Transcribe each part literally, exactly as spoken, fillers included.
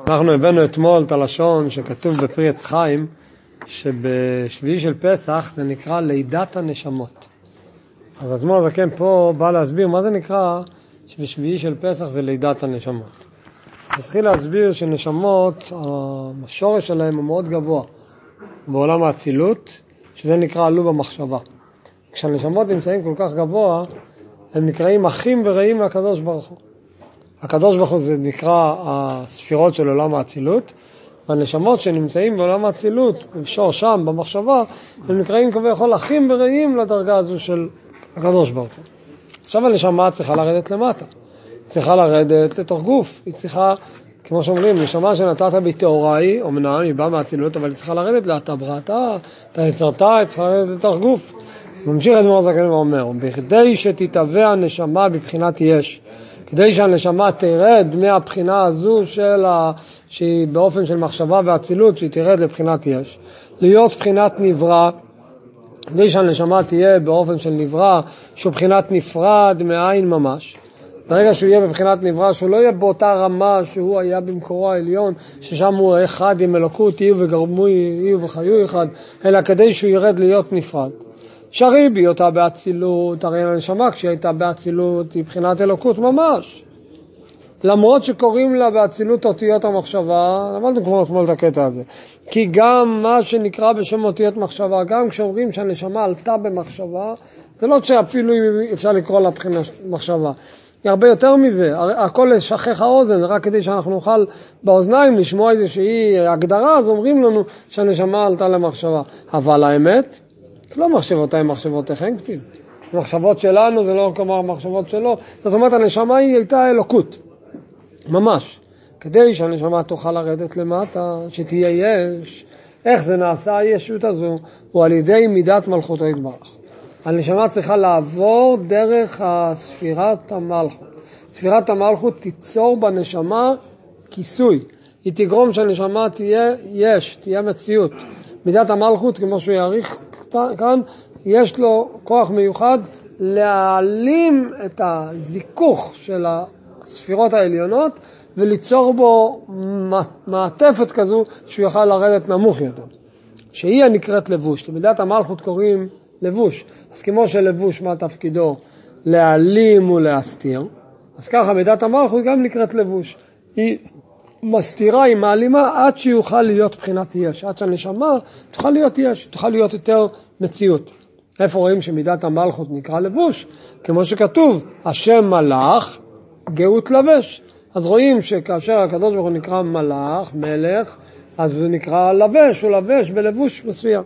אנחנו הבאנו אתמול את הלשון שכתוב בפרי עץ חיים, שבשביעי של פסח זה נקרא לידת הנשמות. אז אתמול זה כן פה בא להסביר מה זה נקרא שבשביעי של פסח זה לידת הנשמות. התחיל להסביר שנשמות, השורש שלהם הוא מאוד גבוה בעולם האצילות, שזה נקרא עלו במחשבה. כשהנשמות נמצאים כל כך גבוה, הם נקראים אחים ורעים מהקדוש ברוך הוא. הקדוש ברוך הוא זה נקרא הספירות של עולם האצילות, והנשמות שנמצאים בעולם האצילות, בשור שם, במחשבה, הם נקראים כביכול אחים ורעים לדרגה הזו של הקדוש ברוך הוא. עכשיו הנשמה צריכה לרדת למטה. צריכה לרדת לתוך גוף. היא צריכה, כמו שאומרים, נשמה שנתת בתאוראי, אמנם היא באה מהאצילות, אבל היא צריכה לרדת לאתה בראתה, אתה יצרתה, היא צריכה לרדת לתוך גוף. ממשיך את מורז הקדם ואומר, בכדי שתתהווה הנשמה בבחינת יש, כדי שהנשמה תרד מהבחינה הזו של ה... שהיא באופן של מחשבה ואצילות, שהיא תרד לבחינת יש, להיות בחינת נברא, כדי שהנשמה תהיה באופן של נברא, שהוא בחינת נפרד מעין ממש. ברגע שהוא יהיה בבחינת נברא, שהוא לא יהיה באותה רמה שהוא היה במקורו העליון, ששם הוא אחד עם אלוקות, יהיו וגרמו יהיו וחיו אחד, אלא כדי שהוא ירד להיות נפרד. שרי בהיותה באצילות, הרי הנשמה כשהיא הייתה באצילות היא בחינת אלוקות ממש. למרות שקוראים לה באצילות אותיות המחשבה, למדנו כבר אתמול את הקטע הזה. כי גם מה שנקרא בשם אותיות מחשבה, גם כשאומרים שהנשמה עלתה במחשבה, זה לא שאפילו אפשר לקרוא לה בחינת מחשבה. היא הרבה יותר מזה, הכל לשכח האוזן, רק כדי שאנחנו נוכל באוזניים לשמוע איזושהי הגדרה, אז אומרים לנו שהנשמה עלתה למחשבה. אבל האמת, לא מחשבות הן מחשבותיכם כתיב. המחשבות שלנו זה לא כמו המחשבות שלו. זאת אומרת, הנשמה היא הייתה אלוקות. ממש. כדי שהנשמה תוכל לרדת למטה, שתהיה יש. איך זה נעשה הישות הזו? הוא על ידי מידת מלכותו יתברך. הנשמה צריכה לעבור דרך ספירת המלכות. ספירת המלכות תיצור בנשמה כיסוי. היא תגרום שהנשמה תהיה יש, תהיה מציאות. מידת המלכות, כמו שהוא יעריך כאן, יש לו כוח מיוחד להעלים את הזיכוך של הספירות העליונות וליצור בו מעטפת כזו שהוא יוכל לרדת נמוך יותר. שהיא נקראת לבוש. למידת המלכות קוראים לבוש. אז כמו שלבוש מה תפקידו? להעלים ולהסתיר. אז ככה מידת המלכות גם נקראת לבוש. היא מסתירה, היא מעלימה עד שיוכל להיות בחינת יש. עד שהנשמה תוכל להיות יש, תוכל להיות יותר מציאות. איפה רואים שמידת המלכות נקרא לבוש? כמו שכתוב, השם מלאך, גאות לבש. אז רואים שכאשר הקדוש ברוך הוא נקרא מלאך, מלך, אז זה נקרא לבש, הוא לבש בלבוש מסוים.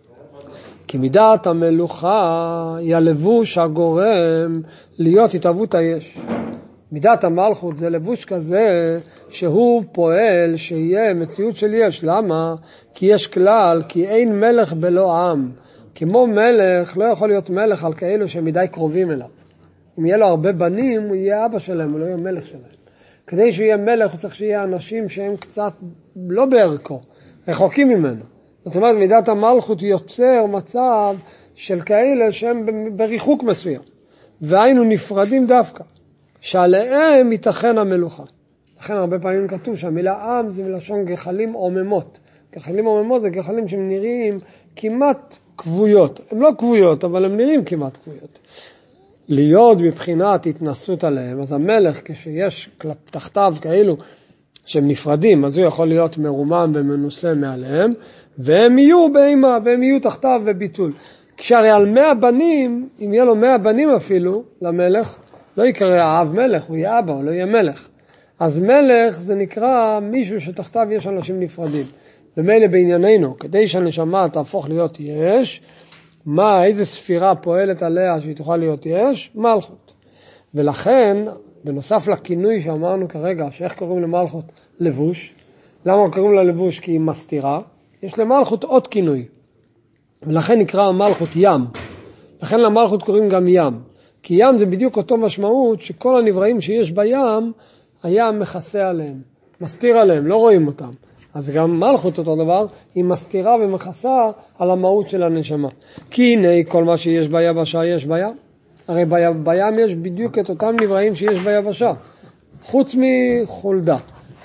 כי מידת המלוכה היא הלבוש הגורם להיות התהוות היש. מידת המלכות זה לבוש כזה שהוא פועל שיהיה מציאות של יש. למה? כי יש כלל, כי אין מלך בלא עם. כמו מלך לא יכול להיות מלך על כאלו שהם מדי קרובים אליו. אם יהיה לו הרבה בנים הוא יהיה אבא שלהם, הוא לא יהיה מלך שלהם. כדי שהוא יהיה מלך הוא צריך שיהיה אנשים שהם קצת לא בערכו, רחוקים ממנו. זאת אומרת מידת המלכות יוצר מצב של כאלה שהם בריחוק מסוים. והיינו נפרדים דווקא. שעליהם ייתכן המלוכה. לכן הרבה פעמים כתוב שהמילה עם זה מלשון גחלים עוממות. גחלים עוממות זה גחלים שהם נראים כמעט כבויות. הם לא כבויות, אבל הם נראים כמעט כבויות. להיות מבחינת התנסות עליהם, אז המלך כשיש תחתיו כאלו שהם נפרדים, אז הוא יכול להיות מרומם ומנוסה מעליהם, והם יהיו באימה, והם יהיו תחתיו בביטול. כשהרי על מאה בנים, אם יהיה לו מאה בנים אפילו למלך, לא יקרא האב מלך, הוא יהיה אבא, הוא לא יהיה מלך. אז מלך זה נקרא מישהו שתחתיו יש אנשים נפרדים. ומילא בענייננו, כדי שהנשמה תהפוך להיות יש, מה, איזה ספירה פועלת עליה שהיא תוכל להיות יש? מלכות. ולכן, בנוסף לכינוי שאמרנו כרגע, שאיך קוראים למלכות? לבוש. למה קוראים לה לבוש? כי היא מסתירה. יש למלכות עוד כינוי. ולכן נקרא מלכות ים. לכן למלכות קוראים גם ים. כי ים זה בדיוק אותו משמעות שכל הנבראים שיש בים, הים מכסה עליהם, מסתיר עליהם, לא רואים אותם. אז גם מלכות אותו דבר, היא מסתירה ומכסה על המהות של הנשמה. כי הנה כל מה שיש ביבשה יש בים. הרי בים יש בדיוק את אותם נבראים שיש ביבשה. חוץ מחולדה.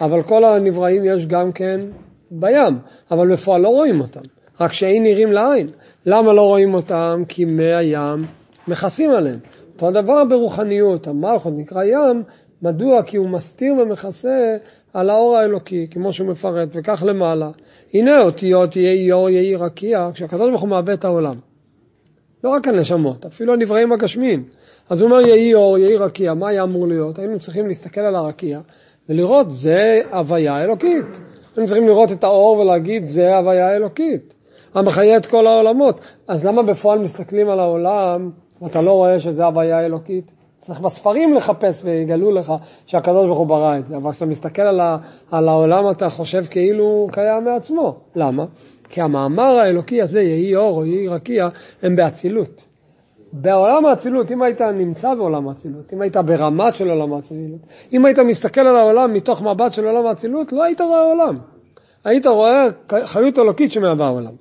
אבל כל הנבראים יש גם כן בים, אבל בפועל לא רואים אותם, רק שאין נראים לעין. למה לא רואים אותם? כי מי הים מכסים עליהם. אותו דבר ברוחניות, המלכות נקרא ים, מדוע? כי הוא מסתיר ומכסה על האור האלוקי, כמו שהוא מפרט, וכך למעלה. הנה אותיות יהי אור יהי רקיע, כשהקדוש ברוך הוא מהווה את העולם. לא רק הנשמות, אפילו הנבראים הגשמיים. אז הוא אומר יהי אור יהי רקיע, מה היה אמור להיות? היינו צריכים להסתכל על הרקיע ולראות זה הוויה אלוקית. היינו צריכים לראות את האור ולהגיד זה הוויה אלוקית. המחיה את כל העולמות. אז למה בפועל מסתכלים על העולם ואתה לא רואה שזה הוויה אלוקית? צריך בספרים לחפש ויגלו לך שהקדוש ברוך הוא ברא את זה. אבל כשאתה מסתכל על, ה, על העולם אתה חושב כאילו הוא קיים מעצמו. למה? כי המאמר האלוקי הזה, יהי אור או יהי רקיע, הם באצילות. בעולם האצילות, אם היית נמצא בעולם האצילות, אם היית ברמה של עולם האצילות, אם היית מסתכל על העולם מתוך מבט של עולם האצילות, לא היית רואה עולם. היית רואה חיות אלוקית שמהווה העולם.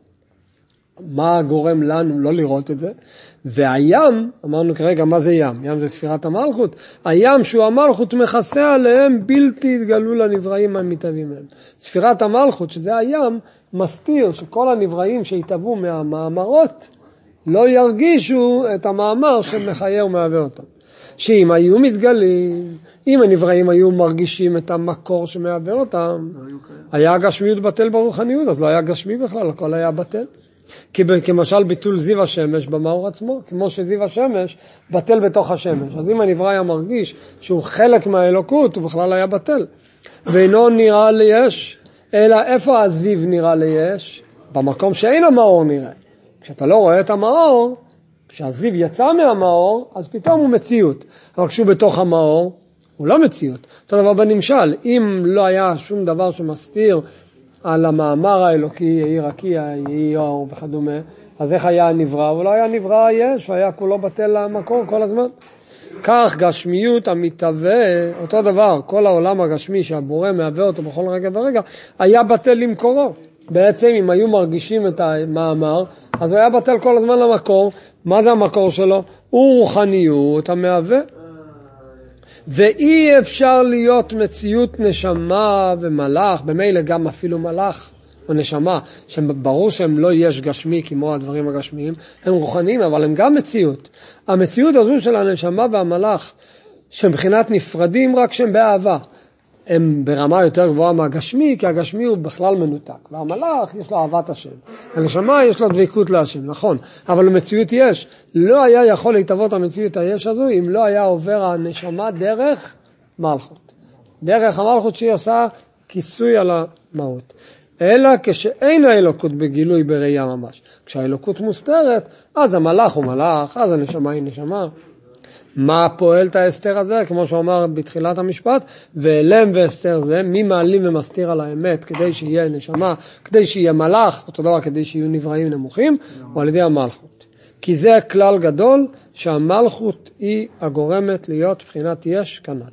מה גורם לנו לא לראות את זה? והים, אמרנו כרגע מה זה ים? ים זה ספירת המלכות. הים שהוא המלכות מכסה עליהם בלתי התגלו לנבראים המתהווים מהם. ספירת המלכות, שזה הים, מסתיר שכל הנבראים שהתהוו מהמאמרות לא ירגישו את המאמר שמחיה ומהווה אותם. שאם היו מתגלים, אם הנבראים היו מרגישים את המקור שמהווה אותם, היה הגשמיות בטל ברוחניות, אז לא היה גשמי בכלל, הכל היה בטל. כמשל ביטול זיו השמש במאור עצמו, כמו שזיו השמש בטל בתוך השמש. אז אם הנברא היה מרגיש שהוא חלק מהאלוקות, הוא בכלל היה בטל. ואינו נראה ליש, אלא איפה הזיו נראה ליש? במקום שאין המאור נראה. כשאתה לא רואה את המאור, כשהזיו יצא מהמאור, אז פתאום הוא מציאות. אבל כשהוא בתוך המאור, הוא לא מציאות. אותו דבר בנמשל, אם לא היה שום דבר שמסתיר על המאמר האלוקי, יהי רקיע, יהי אור וכדומה, אז איך היה הנברא? הוא לא היה נברא יש, והיה כולו בטל למקור כל הזמן. כך גשמיות המתהווה, אותו דבר, כל העולם הגשמי שהבורא מהווה אותו בכל רגע ורגע, היה בטל למקורו. בעצם אם היו מרגישים את המאמר, אז הוא היה בטל כל הזמן למקור. מה זה המקור שלו? הוא רוחניות המהווה. ואי אפשר להיות מציאות נשמה ומלאך, במילא גם אפילו מלאך או נשמה, שברור שהם לא יש גשמי כמו הדברים הגשמיים, הם רוחניים אבל הם גם מציאות. המציאות הזו של הנשמה והמלאך, שמבחינת נפרדים רק שהם באהבה, הם ברמה יותר גבוהה מהגשמי, כי הגשמי הוא בכלל מנותק, והמלאך יש לו אהבת השם, הנשמה יש לו דבקות להשם, נכון, אבל המציאות יש. לא היה יכול להתאבות המציאות היש הזו, אם לא היה עובר הנשמה דרך מלכות, דרך המלכות שהיא עושה כיסוי על המהות. אלא כשאין האלוקות בגילוי בראייה ממש, כשהאלוקות מוסתרת, אז המלאך הוא מלאך, אז הנשמה היא נשמה. מה פועל את ההסתר הזה? כמו שאומר בתחילת המשפט, ואלם והסתר זה, מי מעלים ומסתיר על האמת כדי שיהיה נשמה, כדי שיהיה מלאך, אותו דבר כדי שיהיו נבראים נמוכים, או על ידי המלכות. כי זה כלל גדול שהמלכות היא הגורמת להיות בחינת יש כנ"ל.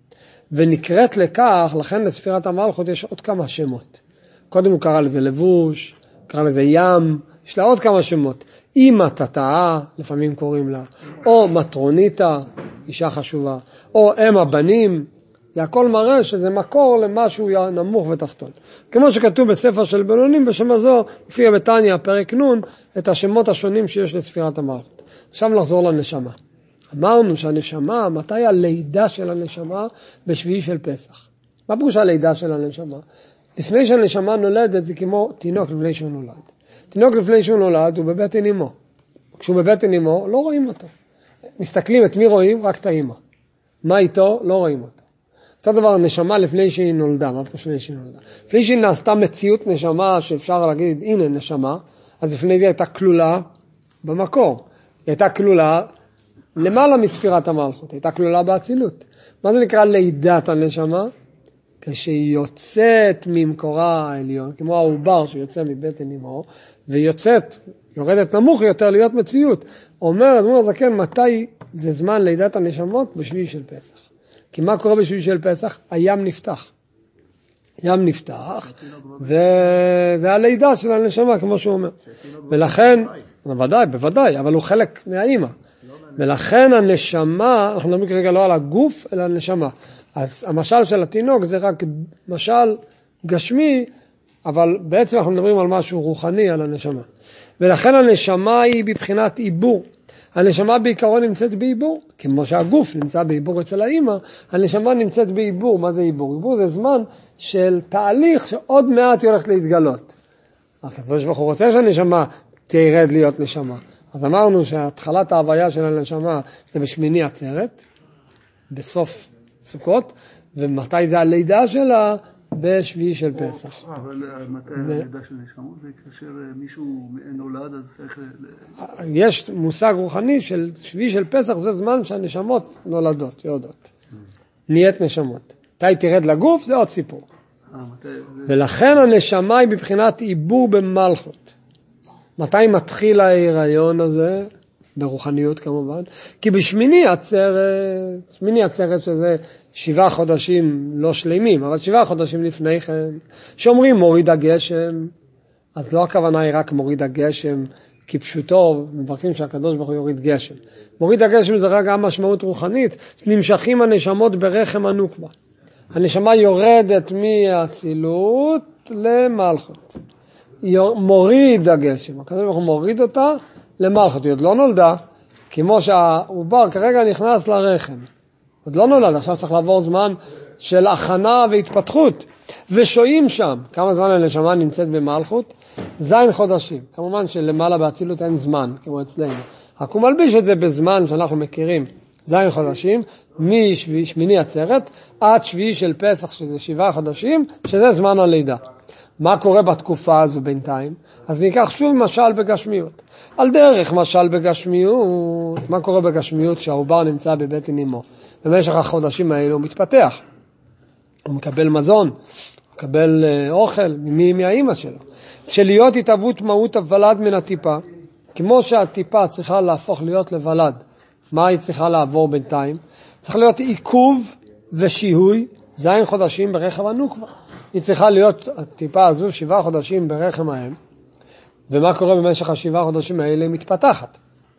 ונקראת לכך, לכן לספירת המלכות יש עוד כמה שמות. קודם הוא קרא לזה לבוש, קרא לזה ים, יש לה עוד כמה שמות. אמא תתאה, לפעמים קוראים לה, או מטרוניתה, אישה חשובה, או אם הבנים, זה הכל מראה שזה מקור למשהו נמוך ותחתון. כמו שכתוב בספר של בינונים בשם הזו, לפי בתניא, פרק נון, את השמות השונים שיש לספירת המלכות. עכשיו נחזור לנשמה. אמרנו שהנשמה, מתי הלידה של הנשמה? בשביעי של פסח. מה פירוש הלידה של הנשמה? לפני שהנשמה נולדת זה כמו תינוק לפני שהוא נולד. תינוק לפני שהוא נולד הוא בבטן אמו. כשהוא בבטן אמו לא רואים אותו. מסתכלים את מי רואים? רק את האמא. מה איתו? לא רואים אותו. אותו דבר נשמה לפני שהיא נולדה. מה לפני שהיא נולדה? לפני שהיא נעשתה מציאות נשמה שאפשר להגיד הנה נשמה, אז לפני זה הייתה כלולה במקור. היא הייתה כלולה למעלה מספירת המלכות. היא הייתה כלולה באצילות. מה זה נקרא לידת הנשמה? כשהיא יוצאת ממקורה העליון, כמו העובר שיוצא מבטן אמו, ויוצאת, יורדת נמוך יותר להיות מציאות. אומר אדמו"ר הזקן, מתי זה זמן לידת הנשמות? בשביעי של פסח. כי מה קורה בשביעי של פסח? הים נפתח. ים נפתח, וזה הלידה של הנשמה, כמו שהוא אומר. ולכן, בוודאי, בוודאי, אבל הוא חלק מהאימא. ולכן הנשמה, אנחנו מדברים כרגע לא על הגוף, אלא הנשמה. אז המשל של התינוק זה רק משל גשמי, אבל בעצם אנחנו מדברים על משהו רוחני, על הנשמה. ולכן הנשמה היא בבחינת עיבור. הנשמה בעיקרון נמצאת בעיבור, כמו שהגוף נמצא בעיבור אצל האמא, הנשמה נמצאת בעיבור. מה זה עיבור? עיבור זה זמן של תהליך שעוד מעט היא הולכת להתגלות. הקדוש ברוך הוא רוצה שהנשמה תירד להיות נשמה. אז אמרנו שהתחלת ההוויה של הנשמה זה בשמיני עצרת, בסוף סוכות, ומתי זה הלידה שלה? בשביעי של פסח. אבל מתי הלידה של נשמות? זה כאשר מישהו נולד, אז צריך... יש מושג רוחני של שביעי של פסח, זה זמן שהנשמות נולדות, יודעות. נהיית נשמות. מתי תרד לגוף, זה עוד סיפור. ולכן הנשמה היא בבחינת עיבור במלכות. מתי מתחיל ההיריון הזה? ברוחניות כמובן. כי בשמיני עצרת, שמיני עצרת שזה שבעה חודשים לא שלמים, אבל שבעה חודשים לפני כן, שאומרים מוריד הגשם, אז לא הכוונה היא רק מוריד הגשם, כי פשוטו, מברכים שהקדוש ברוך הוא יוריד גשם. מוריד הגשם זה רק גם משמעות רוחנית, נמשכים הנשמות ברחם הנוקבה. הנשמה יורדת מהאצילות למלכות. מוריד הגשם, הקדוש ברוך הוא מוריד אותה למלכות. היא עוד לא נולדה, כמו שהעובר כרגע נכנס לרחם. עוד לא נולד, עכשיו צריך לעבור זמן של הכנה והתפתחות. ושועים שם, כמה זמן הנשמה נמצאת במלכות? זין חודשים. כמובן שלמעלה באצילות אין זמן, כמו אצלנו. רק הוא מלביש את זה בזמן שאנחנו מכירים. זין חודשים, משמיני עצרת, עד שביעי של פסח, שזה שבעה חודשים, שזה זמן הלידה. מה קורה בתקופה הזו בינתיים? אז ניקח שוב משל בגשמיות. על דרך משל בגשמיות, מה קורה בגשמיות שהעובר נמצא בבטן אמו? במשך החודשים האלה הוא מתפתח. הוא מקבל מזון, הוא מקבל אוכל ממי מהאמא שלו. שלהיות התאבות מהות הוולד מן הטיפה, כמו שהטיפה צריכה להפוך להיות לוולד, מה היא צריכה לעבור בינתיים? צריך להיות עיכוב ושיהוי, זין חודשים ברחם הנוקבה. היא צריכה להיות, הטיפה הזו, שבעה חודשים ברחם האם, ומה קורה במשך השבעה חודשים האלה? היא מתפתחת.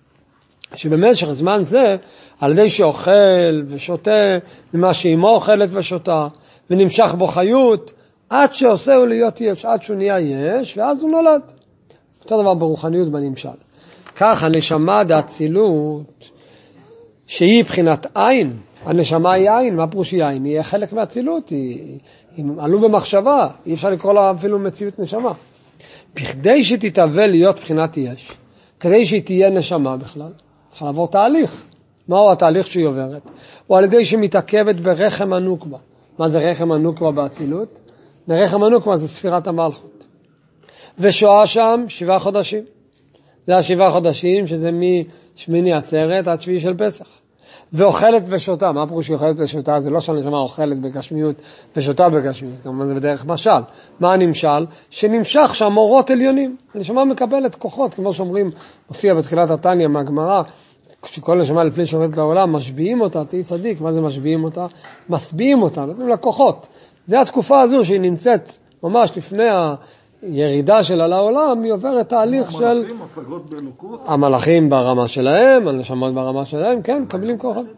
שבמשך זמן זה, על ידי שאוכל ושותה, ממה שאימו אוכלת ושותה, ונמשך בו חיות, עד שעושהו להיות יש, עד שהוא נהיה יש, ואז הוא נולד. אותו דבר ברוחניות בנמשל. כך הנשמה דאצילות, שהיא בחינת עין, הנשמה היא עין, מה פירוש היא עין? היא חלק מהצילות, היא, היא עלו במחשבה, אי אפשר לקרוא לה אפילו מציאות נשמה. בכדי שתתהווה להיות בחינת יש, כדי שהיא תהיה נשמה בכלל, צריך לעבור תהליך. מהו התהליך שהיא עוברת? הוא על ידי שמתעכבת ברחם הנוקבה. מה זה רחם הנוקבה באצילות? רחם הנוקבה זה ספירת המלכות. ושואה שם שבעה חודשים. זה השבעה חודשים שזה משמיני עצרת עד שביעי של פסח. ואוכלת ושותה. מה פירוש אוכלת ושותה? זה לא שהנשמה אוכלת בגשמיות ושותה בגשמיות. כמובן זה בדרך משל. מה הנמשל? שנמשך שם אורות עליונים. הנשמה מקבלת כוחות, כמו שאומרים, מופיע בתחילת התניא מהגמרא, כשכל נשמה לפני שעובדת לעולם, משביעים אותה, תהי צדיק. מה זה משביעים אותה? מסביעים אותה, נותנים לה כוחות. זה התקופה הזו שהיא נמצאת ממש לפני הירידה שלה לעולם, היא עוברת תהליך של... המלאכים, השגות באלוקות? המלאכים ברמה שלהם, הנשמות ברמה שלהם, כן, מקבלים כוחות.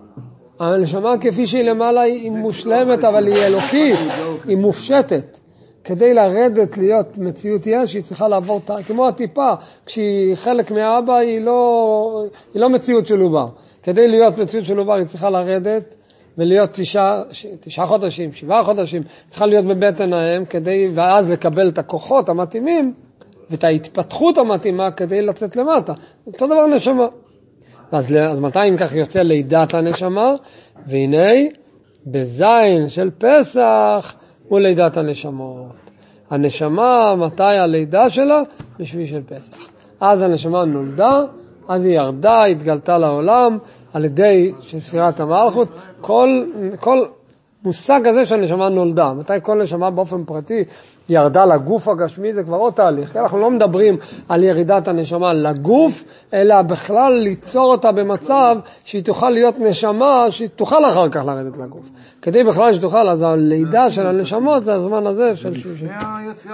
הנשמה כפי שהיא למעלה היא מושלמת, אבל היא אלוקית, היא מופשטת. כדי לרדת להיות מציאות יש, היא צריכה לעבור, כמו הטיפה, כשהיא חלק מהאבא, היא לא, היא לא מציאות של עובר. כדי להיות מציאות של עובר, היא צריכה לרדת, ולהיות תשעה, תשעה חודשים, שבעה חודשים, צריכה להיות בבטן האם, כדי, ואז לקבל את הכוחות המתאימים, ואת ההתפתחות המתאימה, כדי לצאת למטה. אותו דבר נשמה. אז, אז מתי אם כך יוצא לידת הנשמה? והנה, בזין של פסח, הוא לידת הנשמות. הנשמה, מתי הלידה שלה? בשביעי של פסח. אז הנשמה נולדה, אז היא ירדה, התגלתה לעולם, על ידי ספירת המלכות. כל, כל מושג הזה שהנשמה נולדה, מתי כל נשמה באופן פרטי ירדה לגוף הגשמי, זה כבר עוד תהליך. אנחנו לא מדברים על ירידת הנשמה לגוף, אלא בכלל ליצור אותה במצב שהיא תוכל להיות נשמה, שהיא תוכל אחר כך לרדת לגוף. כדי בכלל שתוכל, אז הלידה של הנשמות זה הזמן הזה של...